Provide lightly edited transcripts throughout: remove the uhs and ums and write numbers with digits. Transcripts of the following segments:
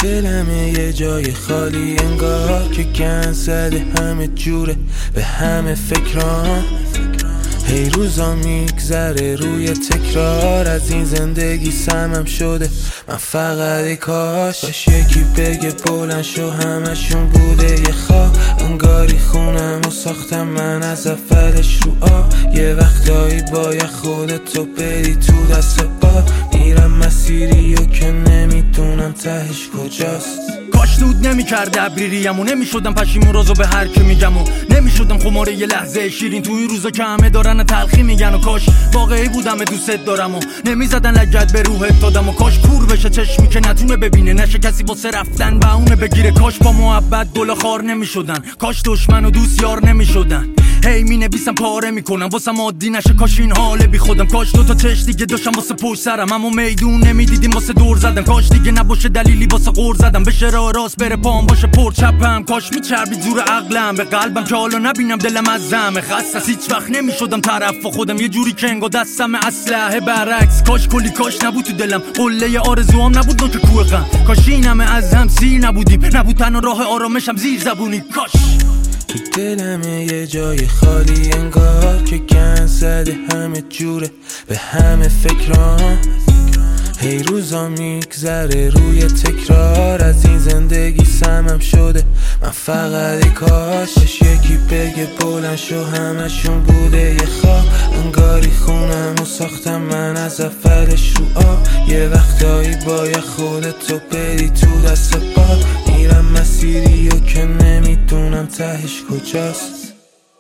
دلمه یه جای خالی انگار که گند زده همه جوره به همه فکران. هی روزا میگذره روی تکرار، از این زندگی سمم شده من فقط کاش یکی بگه بلند شو همشون بوده یه خواب. انگاری خونم و ساختم من از اولش رو یه وقتایی باید خودتو بری تو دست باد. میرم مسیری و که نمیدونم تهش کجاست. کاش دود نمی‌کرد ابریریم و نمی‌شدم پشیمون رازو به هر کی میگم و نمی‌شدم خماره یه لحظه شیرین تو این روزا که همه دارن تلخی میگن. و کاش واقعی بودم دوست دارم و نمیزدن لگد به روحت دادم. و کاش کور بشه چشمی که نتونه ببینه، نشه کسی واسه رفتن بهونه بگیره. کاش با محبت گل خار نمی‌شدن، کاش دشمن و دوست یار نمی‌شدن. هی مینویسم پاره میکنم واسم عادی نشه کاش این حال بی خودم. کاش دوتا چش دیگه داشتم واسه پشت سرم اما میدون نمیدیدیم واسه دور زدن. کاش دیگه نباشه دلیلی واسه غور زدم، بشه راه راست بره پام باشه پر چپم. کاش میچربید زور عقلم به قلبم که حالا نبینم دلم از زمه خسته. هیچ وقت نمیشدم طرف و خودم یه جوری که انگار دستم اسلحه برعکس. کاش کلی کاش نبود تو دلم، قله آرزوام نبود نوک کوه غم. کاش این همه از هم سیر نبودیم، نبود تنها راه آرامشم زیر زبونی. کاش تو دلمه یه جای خالی انگار که گند زده همه جوره به همه فکران. هی روزا میگذره روی تکرار، از این زندگی سمم شده من فقط کاش یکی بگه بلند شو همشون بوده یه خواب. انگاری خونم و ساختم من از اولش رو یه وقتایی باید خودتو بری تو دست باد. میرم مسیری و که نمیدونم تهش کجاست.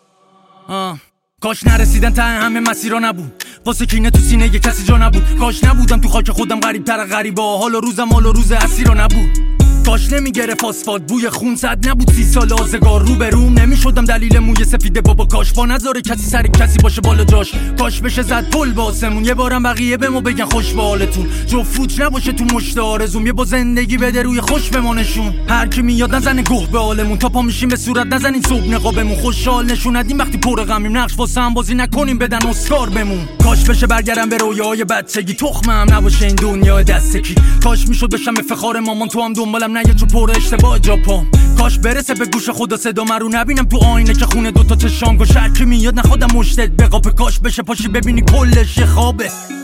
کاش نرسیدن ته همه مسیرا نبود، واسه کینه تو سینه یه کسی جا نبود. کاش نبودم تو خاک خودم غریب تر غریبا، حال و روزم حال و روز اسیرا نبود. کاش نمیگرفت آسفالت بوی خون، صد نبود 30 سال آزگار رو به روم. نمیشدم دلیل موی سفیده بابا، کاش با نذاره کسی سر کسی باشه بالا جاش. کاش بشه زد پل باسمون، یه بارم بقیه بمو بگن خوش به حالتون. جفت نباشه تو مشت آرزوم، یه با زندگی بده روی خوش بمانشون. هر کی میاد نزنه گوه به حالمون، تا پا میشیم به صورت نزنین صبح نقابمون. خوشحال نشون ندیم وقتی پر غمیم، نقش واسه هم بازی نکنیم بدن اسکار بمون. کاش بشه برگردم به رویاهای بچگی، تخمم نباشه این دنیا دستکی. کاش میشد بشم افتخار مامان، تو هم دنبالم نه چو پر اشتباه جاپام. کاش برسه به گوش خدا صدا من رو نبینم تو آینه که خونه دوتا چشام گوش. هر کی میاد نخودم مشتت بقاپه، کاش بشه پاشی ببینی کلش یه خوابه.